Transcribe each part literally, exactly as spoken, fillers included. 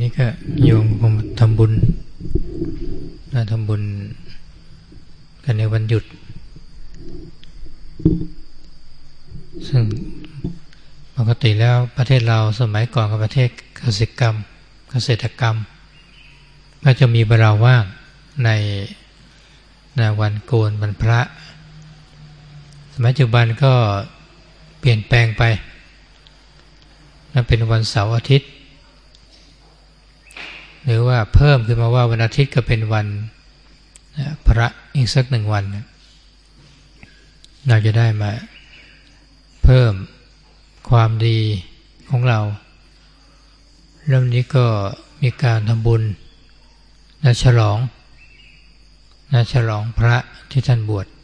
นี้ก็โยมคงทำบุญนะทำบุญกันในวันหยุดซึ่งปกติแล้วประเทศเราสมัยก่อนกับประเทศเกษตรกรรมเกษตรกรรมก็จะมีเวลาว่างในในวันโกนวันพระสมัยปัจจุบันก็เปลี่ยนแปลงไปนั่นเป็นวันเสาร์อาทิตย์หรือว่าเพิ่มขึ้นมาว่าวันอาทิตย์ก็เป็นวันพระอีกสักหนึ่งวันเราจะได้มาเพิ่มความดีของเราเรื่องนี้ก็มีการทำบุญและฉลองและฉลองพระที่ท่านบวช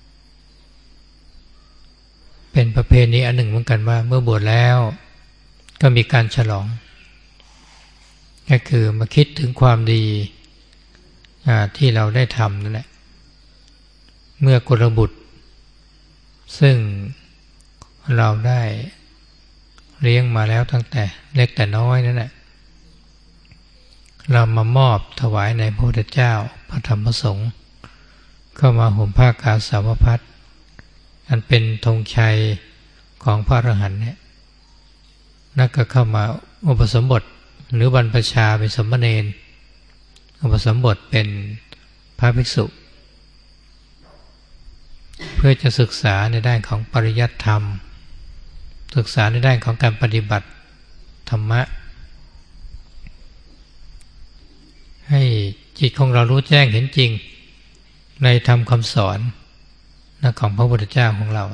เป็นประเพณีอันหนึ่งเหมือนกันว่าเมื่อบวชแล้วก็มีการฉลองก็คือมาคิดถึงความดีที่เราได้ทำนั่นแหละเมื่อกุลบุตรซึ่งเราได้เลี้ยงมาแล้วตั้งแต่เล็กแต่น้อยนั่นแหละเรามามอบถวายในพระพุทธเจ้าพระธรรมพระสงฆ์ก็มาห่มผ้ากาสาวพัสอันเป็นธงชัยของพระอรหันต์เนี่ยนั่นก็เข้ามาอุปสมบทหรือบรรพชาเป็นสมณเณรอุปสมบทเป็นพระภิกษุเพื่อจะศึกษาในด้านของปริยัติธรรมศึกษาในด้านของการปฏิบัติธรรมะให้จิตของเรารู้แจ้งเห็นจริงในธรรมคำสอนของพระพุทธเจ้าของเรา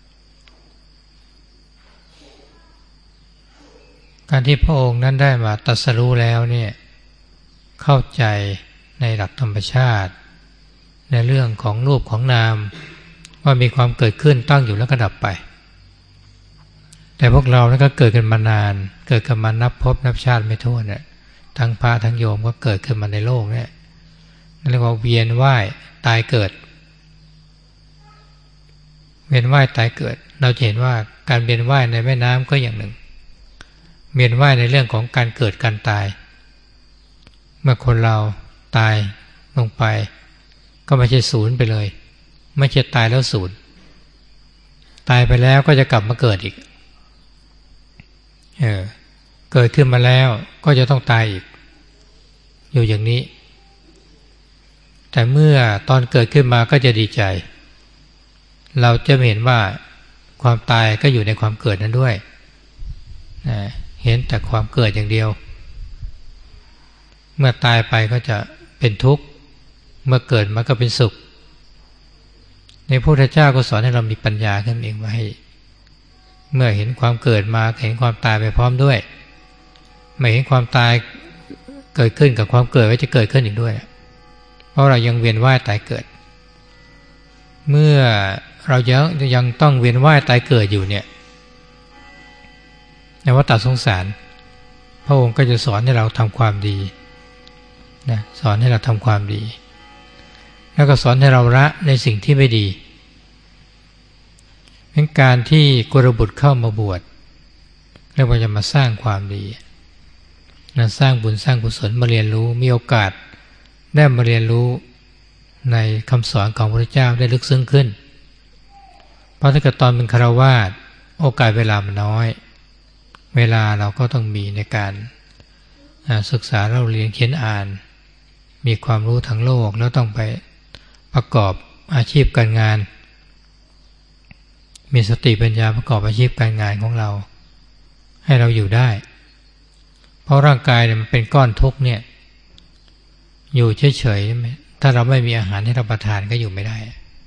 การที่พระองค์นั้นได้มาตรัสรู้แล้วเนี่ยเข้าใจในหลักธรรมชาติในเรื่องของรูปของนามว่ามีความเกิดขึ้นตั้งอยู่แล้วก็ดับไปแต่พวกเรานั้นก็เกิดกันมานานเกิดกันมานับพบนับชาติไม่ถ้วนเนี่ยทั้งพระทั้งโยมก็เกิดขึ้นมาในโลกเนี่ยเรียกว่าเวียนว่ายตายเกิดเวียนว่ายตายเกิดเราจะเห็นว่าการเวียนว่ายในแม่น้ำก็อย่างหนึ่งเวียนว่ายในเรื่องของการเกิดการตายเมื่อคนเราตายลงไปก็ไม่ใช่ศูนย์ไปเลยไม่ใช่ตายแล้วศูนย์ตายไปแล้วก็จะกลับมาเกิดอีกเออเกิดขึ้นมาแล้วก็จะต้องตายอีกอยู่อย่างนี้แต่เมื่อตอนเกิดขึ้นมาก็จะดีใจเราจะเห็นว่าความตายก็อยู่ในความเกิดนั้นด้วยนะเห็นแต่ความเกิดอย่างเดียวเมื่อตายไปก็จะเป็นทุกข์เมื่อเกิดมาก็เป็นสุขในพระพุทธเจ้าก็สอนให้เรามีปัญญาขึ้นเองว่าให้เมื่อเห็นความเกิดมาเห็นความตายไปพร้อมด้วยไม่เห็นความตายเกิดขึ้นกับความเกิดว่าจะเกิดขึ้นอีกด้วยเพราะเรายังเวียนว่ายตายเกิดเมื่อเรายังยังต้องเวียนว่ายตายเกิดอยู่เนี่ยในวัฏสงสารพระองค์ก็จะสอนให้เราทำความดีนะสอนให้เราทำความดีแล้วก็สอนให้เราละในสิ่งที่ไม่ดีเป็นการที่กุลบุตรเข้ามาบวชเรียกว่าจะมาสร้างความดีนะสร้างบุญสร้างกุศลมาเรียนรู้มีโอกาสได้มาเรียนรู้ในคำสอนของพระพุทธเจ้าได้ลึกซึ้งขึ้นเพราะถ้าเกิดตอนเป็นฆราวาสโอกาสเวลามันน้อยเวลาเราก็ต้องมีในการศึกษาเราเรียนเขียนอ่านมีความรู้ทั้งโลกแล้วต้องไปประกอบอาชีพการงานมีสติปัญญาประกอบอาชีพการงานของเราให้เราอยู่ได้เพราะร่างกายเนี่ยมันเป็นก้อนทุกข์เนี่ยอยู่เฉยๆถ้าเราไม่มีอาหารให้รับประทานก็อยู่ไม่ได้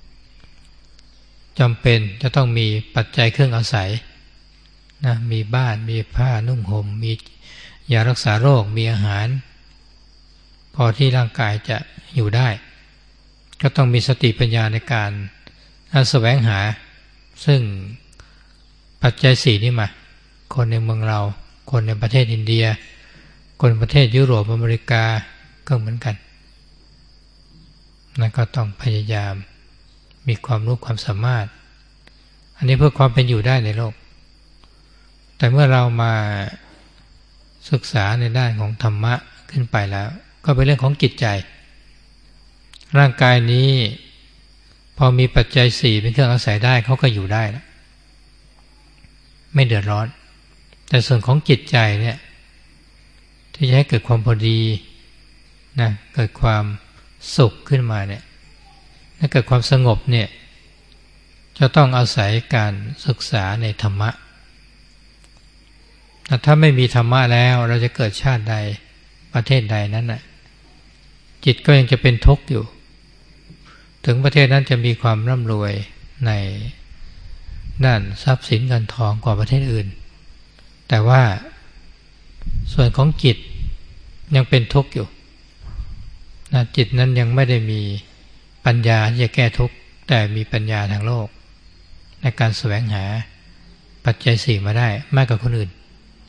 จำเป็นจะต้องมีปัจจัยเครื่องอาศัยนะมีบ้านมีผ้านุ่งห่มมียารักษาโรคมีอาหารพอที่ร่างกายจะอยู่ได้ก็ต้องมีสติปัญญาในการแสวงหาซึ่งปัจจัยสี่นี่มาคนในเมืองเราคนในประเทศอินเดียคนประเทศยุโรปอเมริกาก็เหมือนกันนั่นก็ต้องพยายามมีความรู้ความสามารถอันนี้เพื่อความเป็นอยู่ได้ในโลกแต่เมื่อเรามาศึกษาในด้านของธรรมะขึ้นไปแล้วก็เป็นเรื่องของจิตใจร่างกายนี้พอมีปัจจัยสี่เป็นเครื่องอาศัยได้เขาก็อยู่ได้แล้วไม่เดือดร้อนแต่ส่วนของจิตใจเนี่ยที่จะให้เกิดความพอดีนะเกิดความสุขขึ้นมาเนี่ยถ้าเกิดความสงบเนี่ยจะต้องอาศัยการศึกษาในธรรมะถ้าไม่มีธรรมะแล้วเราจะเกิดชาติใดประเทศใดนั้นน่ะจิตก็ยังจะเป็นทุกข์อยู่ถึงประเทศนั้นจะมีความร่ำรวยในด้านทรัพย์สินเงินทองกว่าประเทศอื่นแต่ว่าส่วนของจิตยังเป็นทุกข์อยู่นะจิตนั้นยังไม่ได้มีปัญญาที่จะแก้ทุกข์แต่มีปัญญาทางโลกในการแสวงหาปัจจัยสี่มาได้มากกว่าคนอื่น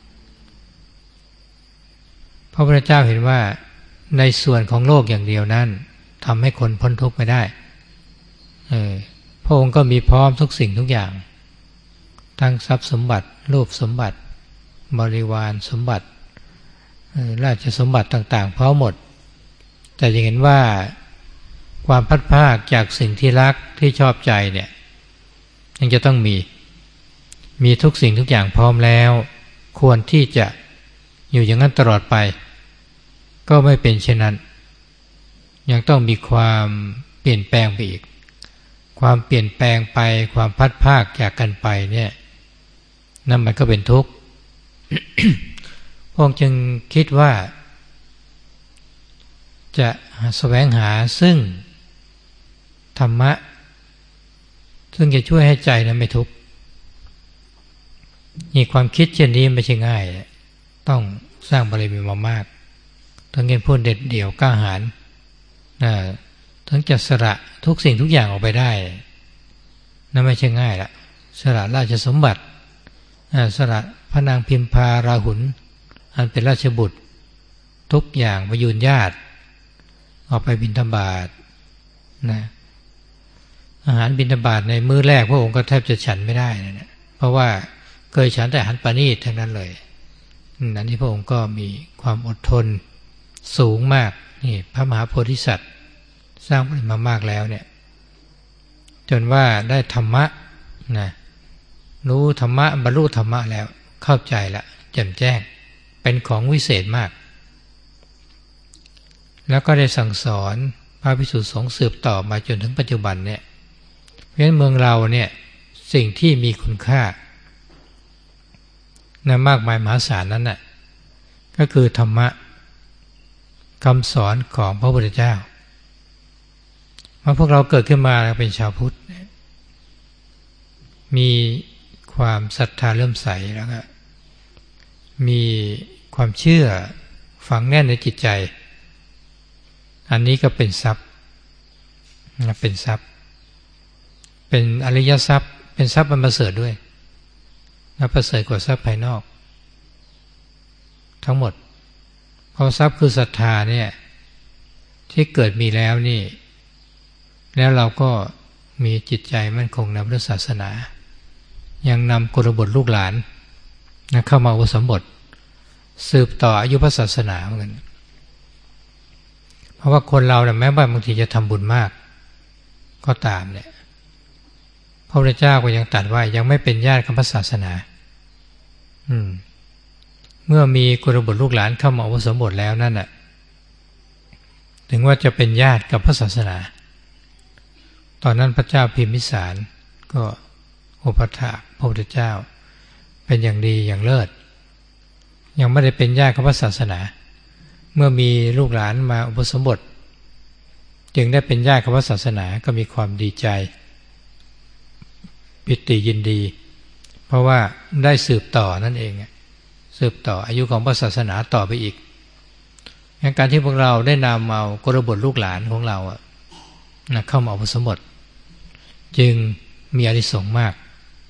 พระพุทธเจ้าเห็นว่าในส่วนของโลกอย่างเดียวนั้นทำให้คนพ้นทุกข์ไม่ได้เออพระองค์ก็มีพร้อมทุกสิ่งทุกอย่างทั้งทรัพย์สมบัติรูปสมบัติบริวารสมบัติราชสมบัติต่างๆพร้อมหมดแต่ยังเห็นว่าความพัดภาคจากสิ่งที่รักที่ชอบใจเนี่ยยังจะต้องมีมีทุกสิ่งทุกอย่างพร้อมแล้วควรที่จะอยู่อย่างนั้นตลอดไปก็ไม่เป็นเช่นนั้นยังต้องมีความเปลี่ยนแปลงไปอีกความเปลี่ยนแปลงไปความพัดภาคจากกันไปเนี่ยนั่นมันก็เป็นทุกข์ พระองค์จึงคิดว่าจะแสวงหาซึ่งธรรมะซึ่งจะช่วยให้ใจนั้นไม่ทุกข์มีความคิดเช่นนี้ไม่ใช่ง่ายต้องสร้างบารมีมามากทั้งเงินพูดเด็ดเดี่ยวกล้าหาญนะทั้งจะสละทุกสิ่งทุกอย่างออกไปได้นั่นไม่ใช่ง่ายละสละราชสมบัติสละพระนางพิมพาราหุลอันเป็นราชบุตรทุกอย่างประยุนญาติออกไปบิณฑบาตนะอาหารบิณฑบาตในมื้อแรกพระองค์ก็แทบจะฉันไม่ได้นะเพราะว่าเคยฉันแต่อาหารปานีตทั้งนั้นเลยนั้นที่พระองค์ก็มีความอดทนสูงมากนี่พระมหาโพธิสัตว์สร้างบารมีมามากแล้วเนี่ยจนว่าได้ธรรมะนะรู้ธรรมะบรรลุธรรมะแล้วเข้าใจละแจ่มแจ้งเป็นของวิเศษมากแล้วก็ได้สั่งสอนพระภิกษุสงฆ์สืบต่อมาจนถึงปัจจุบันเนี่ยเพราะฉะนั้นเมืองเราเนี่ยสิ่งที่มีคุณค่านะมากมายมหาศาลนั้นน่ะก็คือธรรมะคำสอนของพระพุทธเจ้าเมื่อพวกเราเกิดขึ้นมาเป็นชาวพุทธมีความศรัทธาเริ่มใสแล้วก็มีความเชื่อฝังแน่นในจิตใจอันนี้ก็เป็นทรัพย์เป็นทรัพย์เป็นอริยทรัพย์เป็นทรัพย์มันประเสริฐด้วยและประเสริฐกว่าทรัพย์ภายนอกทั้งหมดเพราะทรัพย์คือศรัทธาเนี่ยที่เกิดมีแล้วนี่แล้วเราก็มีจิตใจมั่นคงในพุทธศาสนายังนำกุลบุตรลูกหลานนะเข้ามาอุปสมบทสืบต่ออายุพระศาสนาเหมือนกันเพราะว่าคนเราเนี่ยแม้ว่าบางทีจะทำบุญมากก็ตามเนี่ยพระพุทธเจ้าก็ยังตรัสว่ายังไม่เป็นญาติกับพระศาสนาอืมเมื่อมีกุลบุตรลูกหลานเข้ามาอุปสมบทแล้วนั่นน่ะถึงว่าจะเป็นญาติกับพระศาสนาตอนนั้นพระเจ้าพิมพิสารก็อุปถากพระพุทธเจ้าเป็นอย่างดีอย่างเลิศยังไม่ได้เป็นญาติกับพระศาสนาเมื่อมีลูกหลานมาอุปสมบทจึงได้เป็นญาติกับพระศาสนาก็มีความดีใจปิติยินดีเพราะว่าได้สืบต่อนั่นเองสืบต่ออายุของพระศาสนาต่อไปอีกการที่พวกเราได้นำเอากุลบุตรลูกหลานของเราเข้ามาอุปสมบทจึงมีอานิสงส์มาก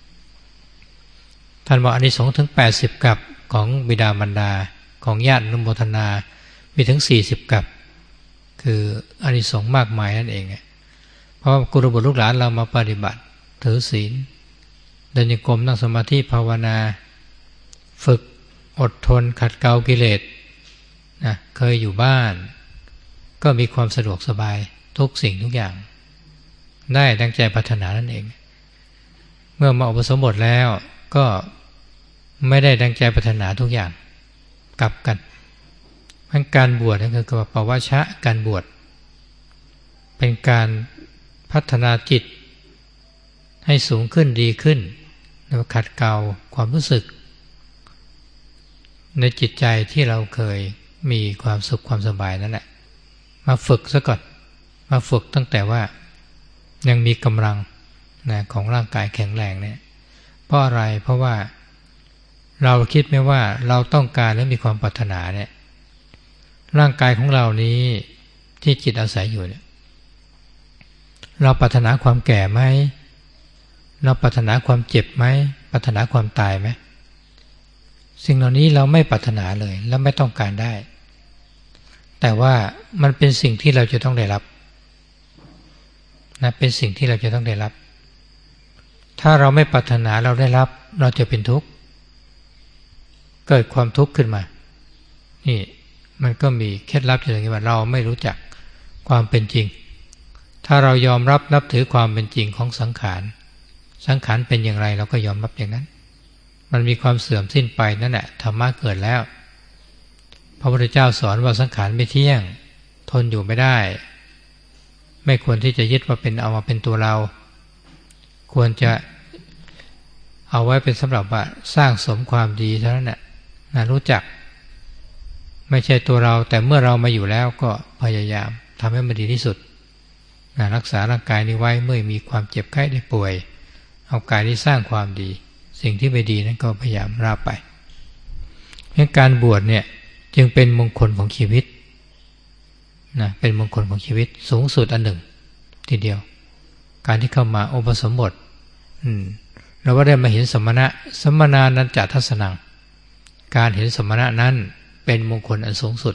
ท่านบอกอานิสงส์ถึงแปดสิบกัปของบิดามารดาของญาติอนุโมทนามีถึงสี่สิบกัปคืออานิสงส์มากมายนั่นเองเพราะกุลบุตรลูกหลานเรามาปฏิบัติถือศีลเดินโยกมนั่งสมาธิภาวนาฝึกอดทนขัดเกลากิเลสนะเคยอยู่บ้านก็มีความสะดวกสบายทุกสิ่งทุกอย่างได้ดังใจปรารถนานั่นเองเมื่อมาอุปสมบทแล้วก็ไม่ได้ดังใจปรารถนาทุกอย่างกลับกันการบวชนั่นคือปวชะการบวชเป็นการพัฒนาจิตให้สูงขึ้นดีขึ้นแล้วขัดเกลาความรู้สึกในจิตใจที่เราเคยมีความสุขความสบายนั่นแหละมาฝึกซะก่อนมาฝึกตั้งแต่ว่ายังมีกำลังนะของร่างกายแข็งแรงเนี่ยเพราะอะไรเพราะว่าเราคิดไหมว่าเราต้องการและมีความปรารถนาเนี่ยร่างกายของเรานี้ที่จิตอาศัยอยู่เนี่ยเราปรารถนาความแก่ไหมเราปรารถนาความเจ็บไหมปรารถนาความตายไหมสิ่งเหล่านี้เราไม่ปรารถนาเลยและไม่ต้องการได้แต่ว่ามันเป็นสิ่งที่เราจะต้องได้รับนะเป็นสิ่งที่เราจะต้องได้รับถ้าเราไม่ปรารถนาเราได้รับเราจะเป็นทุกข์เกิดความทุกข์ขึ้นมานี่มันก็มีเคล็ดลับอย่างนี้ว่าเราไม่รู้จักความเป็นจริงถ้าเรายอมรับนับถือความเป็นจริงของสังขารสังขารเป็นอย่างไรเราก็ยอมรับอย่างนั้นมันมีความเสื่อมสิ้นไปนั่นแหละธรรมะเกิดแล้วพระพุทธเจ้าสอนว่าสังขารไม่เที่ยงทนอยู่ไม่ได้ไม่ควรที่จะยึดว่าเป็นเอามาเป็นตัวเราควรจะเอาไว้เป็นสำหรับว่าสร้างสมความดีเท่านั้นแหละนะรู้จักไม่ใช่ตัวเราแต่เมื่อเรามาอยู่แล้วก็พยายามทำให้มันดีที่สุดนะรักษาร่างกายนี้ไว้เมื่อมีความเจ็บไข้ได้ป่วยเอากายที่สร้างความดีสิ่งที่ไม่ดีนั้นก็พยายามละไปเพราะการบวชเนี่ยจึงเป็นมงคลของชีวิตนะเป็นมงคลของชีวิตสูงสุดอันหนึ่งทีเดียวการที่เข้ามาอุปสมบทเราว่าได้มาเห็นสมณะสมณานันจทัสนังการเห็นสมณะนั้นเป็นมงคลอันสูงสุด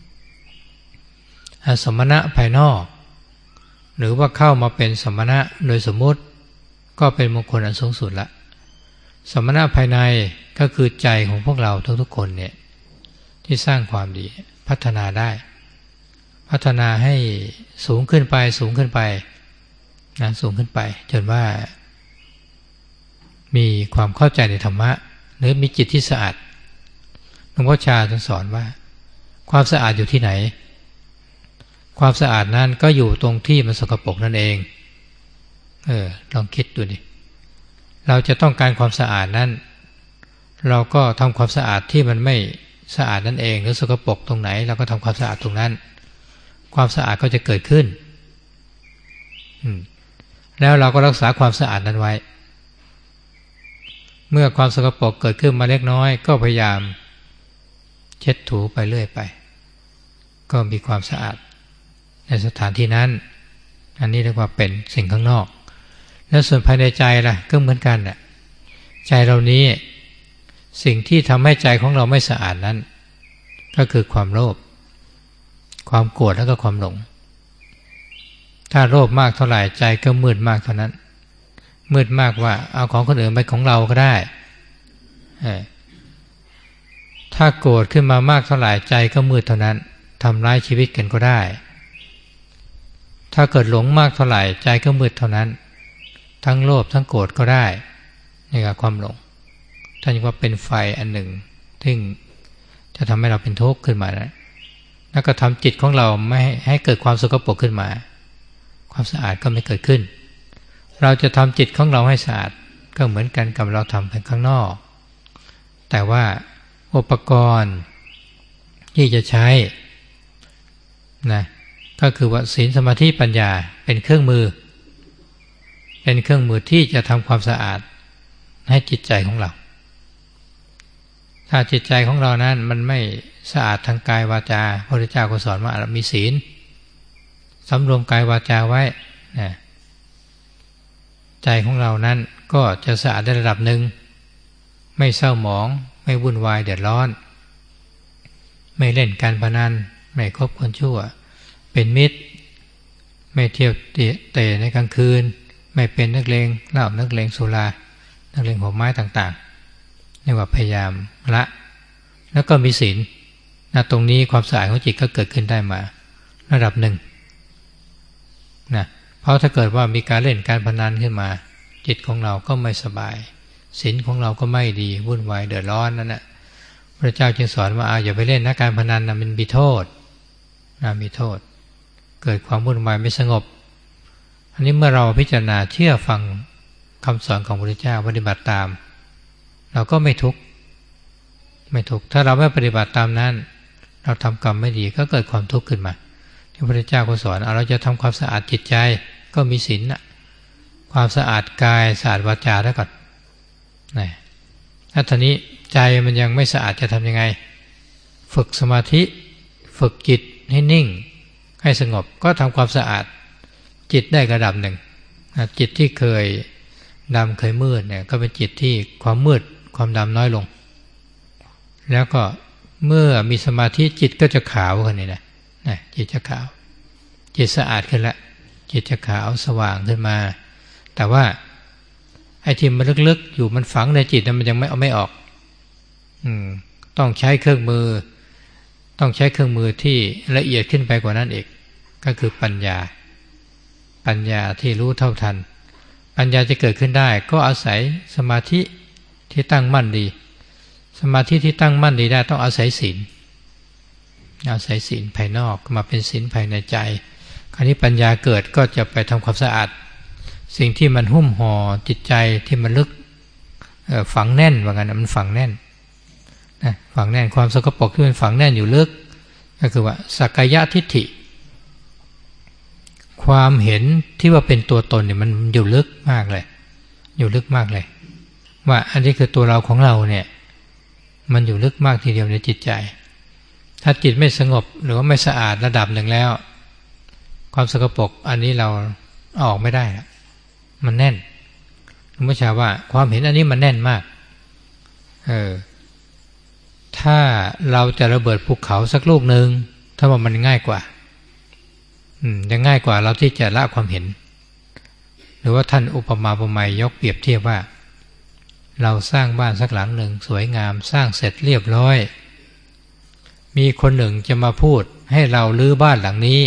สมณะภายนอกหรือว่าเข้ามาเป็นสมณะโดยสมมุติก็เป็นมงคลอันสูงสุดละสมณะภายในก็คือใจของพวกเราทุกๆคนเนี่ยที่สร้างความดีพัฒนาได้พัฒนาให้สูงขึ้นไปสูงขึ้นไปนะสูงขึ้นไปจนว่ามีความเข้าใจในธรรมะหรือมีจิตที่สะอาดหลวงพ่อชาท่านสอนว่าความสะอาดอยู่ที่ไหนความสะอาดนั้นก็อยู่ตรงที่มันสกปรกนั่นเองเออลองคิดดูดิเราจะต้องการความสะอาดนั้นเราก็ทำความสะอาดที่มันไม่สะอาดนั่นเองหรือสกปรกตรงไหนเราก็ทำความสะอาดตรงนั้นความสะอาดก็จะเกิดขึ้นแล้วเราก็รักษาความสะอาดนั้นไว้เมื่อความสกปรกเกิดขึ้นมาเล็กน้อยก็พยายามเช็ดถูไปเรื่อยไปก็มีความสะอาดในสถานที่นั้นอันนี้เรียกว่าเป็นสิ่งข้างนอกแล้วส่วนภายในใจล่ะก็เหมือนกันน่ะใจเรานี้สิ่งที่ทำให้ใจของเราไม่สะอาดนั้นก็คือความโลภความโกรธแล้วก็ความหลงถ้าโลภมากเท่าไหร่ใจก็มืดมากเท่านั้นมืดมากว่าเอาของคนอื่นไปของเราก็ได้ถ้าโกรธขึ้นมามากเท่าไหร่ใจก็มืดเท่านั้นทำร้ายชีวิตกันก็ได้ถ้าเกิดหลงมากเท่าไหร่ใจก็มืดเท่านั้นทั้งโลภทั้งโกรธก็ได้นี่คือความหลงท่านว่าเป็นไฟอันหนึ่งที่จะทำให้เราเป็นทุกข์ขึ้นมานะแล้วก็ทำจิตของเราไม่ให้เกิดความสกปรกขึ้นมาความสะอาดก็ไม่เกิดขึ้นเราจะทำจิตของเราให้สะอาดก็เหมือนกันกับเราทำเป็นข้างนอกแต่ว่าอุปกรณ์ที่จะใช้นะก็คือว่าศีลสมาธิปัญญาเป็นเครื่องมือเป็นเครื่องมือที่จะทำความสะอาดให้จิตใจของเราถ้าจิตใจของเรานั้นมันไม่สะอาดทางกายวาจาพระพุทธเจ้าก็สอนว่ามีศีลสำรวมกายวาจาไว้นะใจของเรานั้นก็จะสะอาดในระดับหนึ่งไม่เศร้าหมองไม่วุ่นวายเดือดร้อนไม่เล่นการพนันไม่คบคนชั่วเป็นมิตรไม่เที่ยวเตะในกลางคืนไม่เป็นนักเลงเหล้านักเลงสุรานักเลงหัวไม้ต่างๆเรียกว่าพยายามละแล้วก็มีศีลนะตรงนี้ความสะอาดของจิตก็เกิดขึ้นได้มาระดับหนึ่งนะเพราะถ้าเกิดว่ามีการเล่นการพนันขึ้นมาจิตของเราก็ไม่สบายศีลของเราก็ไม่ดีวุ่นวายเดือดร้อนนั่นแหละพระเจ้าจึงสอนว่าอย่าไปเล่นนะการพนันนะมันมีโทษนะมีโทษเกิดความวุ่นวายไม่สงบอันนี้เมื่อเราพิจารณาเชื่อฟังคำสอนของพระพุทธเจ้าปฏิบัติตามเราก็ไม่ทุกข์ไม่ทุกข์ถ้าเราไม่ปฏิบัติตามนั้นเราทำกรรมไม่ดีก็เกิดความทุกข์ขึ้นมาที่พระพุทธเจ้าก็สอนเราจะทำความสะอาดจิตใจก็มีศีลนะความสะอาดกายสะอาดวาจาแล้วก่อนนะถ้าทีนี้ใจมันยังไม่สะอาดจะทำยังไงฝึกสมาธิฝึกจิตให้นิ่งให้สงบก็ทำความสะอาดจิตได้ระดับหนึ่งจิตที่เคยดำเคยมืดเนี่ยก็เป็นจิตที่ความมืดความดำน้อยลงแล้วก็เมื่อมีสมาธิจิตก็จะขาวขึ้นนี่นะนะจิตจะขาวจิตสะอาดขึ้นแล้วจิตจะขาวสว่างขึ้นมาแต่ว่าไอ้ที่มันลึกๆอยู่มันฝังในจิตมันยังไม่เอาไม่ออกอืมต้องใช้เครื่องมือต้องใช้เครื่องมือที่ละเอียดขึ้นไปกว่านั้นอีกก็คือปัญญาปัญญาที่รู้เท่าทันปัญญาจะเกิดขึ้นได้ก็อาศัยสมาธิที่ตั้งมั่นดีสมาธิที่ตั้งมั่นดีได้ต้องอาศัยศีลอาศัยศีลภายนอกมาเป็นศีลภายในใจคราวนี้ปัญญาเกิดก็จะไปทำความสะอาดสิ่งที่มันหุ้มห่อจิตใจที่มันลึกฝังแน่นว่างั้นมันฝังแน่นนะฝังแน่นความสกปรกที่มันฝังแน่นอยู่ลึกก็คือว่าสักกายทิฏฐิความเห็นที่ว่าเป็นตัวตนเนี่ยมันอยู่ลึกมากเลยอยู่ลึกมากเลยว่าอันนี้คือตัวเราของเราเนี่ยมันอยู่ลึกมากทีเดียวในจิตใจถ้าจิตไม่สงบหรือว่าไม่สะอาดระดับหนึ่งแล้วความสกปรกอันนี้เราออกไม่ได้มันแน่นหลวงพ่อชาว่าความเห็นอันนี้มันแน่นมากเออถ้าเราจะระเบิดภูเขาสักลูกหนึ่งถ้าว่ามันง่ายกว่าอืมจะง่ายกว่าเราที่จะละความเห็นหรือว่าท่านอุปมาอุปไมยยกเปรียบเทียบว่าเราสร้างบ้านสักหลังหนึ่งสวยงามสร้างเสร็จเรียบร้อยมีคนหนึ่งจะมาพูดให้เรารื้อบ้านหลังนี้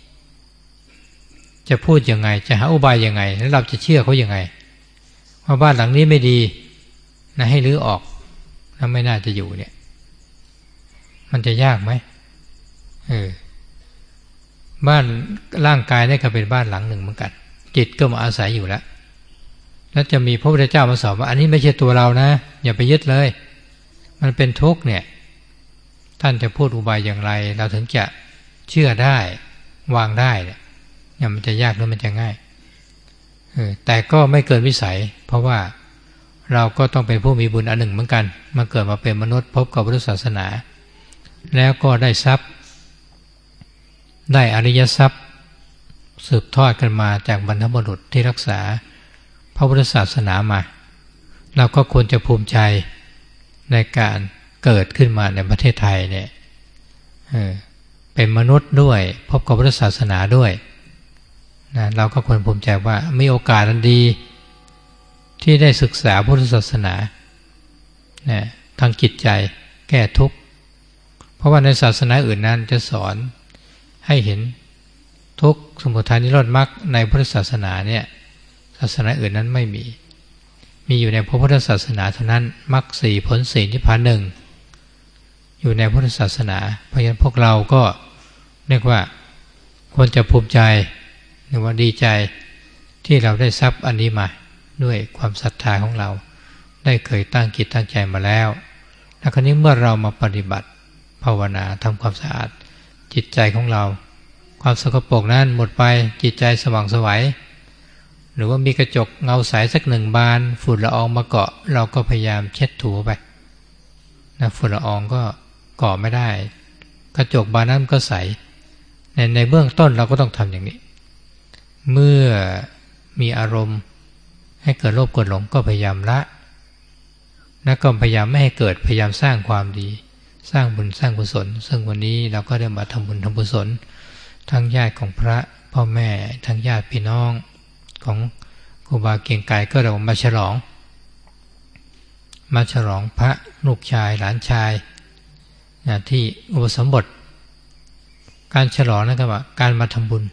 จะพูดยังไงจะหาอุบายยังไงแล้วเราจะเชื่อเขายังไงว่าบ้านหลังนี้ไม่ดีนะให้รื้อออกแล้วไม่น่าจะอยู่เนี่ยมันจะยากไหมเออบ้านร่างกายนี่ก็เป็นบ้านหลังหนึ่งเหมือนกันจิตก็มาอาศัยอยู่แล้วแล้วจะมีพระพุทธเจ้ามาสอนว่าอันนี้ไม่ใช่ตัวเรานะอย่าไปยึดเลยมันเป็นทุกข์เนี่ยท่านจะพูดอุบายอย่างไรเราถึงจะเชื่อได้วางได้เนี่ยมันจะยากหรือมันจะง่ายเออแต่ก็ไม่เกินวิสัยเพราะว่าเราก็ต้องเป็นผู้มีบุญอันหนึ่งเหมือนกันมาเกิดมาเป็นมนุษย์พบกับพุทธศาสนาแล้วก็ได้ทรัพย์ได้อริยทรัพย์สืบทอดกันมาจากบรรพบุรุษที่รักษาพระพุทธศาสนามาเราก็ควรจะภูมิใจในการเกิดขึ้นมาในประเทศไทยเนี่ย เออ เป็นมนุษย์ด้วยพบกับพุทธศาสนาด้วยนะเราก็ควรภูมิใจว่ามีโอกาสอันดีที่ได้ศึกษาพุทธศาสนานะทางจิตใจแก้ทุกข์เพราะว่าในศาสนาอื่นนั้นจะสอนให้เห็นทุกข์สมุทัยนิโรธมรรคในพุทธศาสนาเนี่ยศาสนาอื่นนั้นไม่มีมีอยู่ในพระพุทธศาสนาเท่านั้นมรรคสี่ผลสี่นิพพานหนึ่งอยู่ในพุทธศาสนาเพราะฉะนั้นพวกเราก็เรียกว่าควรจะภูมิใจหรือว่าดีใจที่เราได้ทรัพย์อันนี้มาด้วยความศรัทธาของเราได้เคยตั้งจิตตั้งใจมาแล้วแล้วคราวนี้เมื่อเรามาปฏิบัติภาวนาทำความสะอาดจิตใจของเราความสกปรกนั้นหมดไปจิตใจสว่างไสวหรือว่ามีกระจกเงาใสสักหนึ่งบานฝุ่นละอองมาเกาะเราก็พยายามเช็ดถูไปนะฝุ่นละอองก็เกาะไม่ได้กระจกบานนั้นก็ใสในในเบื้องต้นเราก็ต้องทำอย่างนี้เมื่อมีอารมณ์ให้เกิดโลภโกรธหลงก็พยายามละแล้วก็พยายามไม่ให้เกิดพยายามสร้างความดีสร้างบุญสร้างกุศลซึ่งวันนี้เราก็ได้มาทำบุญทำกุศลทั้งญาติของพระพ่อแม่ทั้งญาติพี่น้องของครูบาเกียงไกรก็เรามาฉลองมาฉลองพระลูกชายหลานชายนะที่อุปสมบทการฉลองนั่นก็ว่าการมาทำบุญ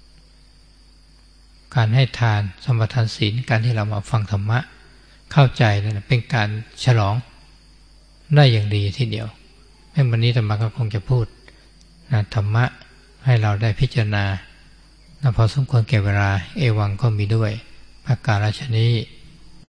การให้ทานสมทานศีลการที่เรามาฟังธรรมะเข้าใจนั่นเป็นการฉลองได้อย่างดีทีเดียวแม้วันนี้ธรรมะก็คงจะพูดนะธรรมะให้เราได้พิจารณานะพอสมควรแก่เวลาเอวังก็มีด้วยประการฉะนี้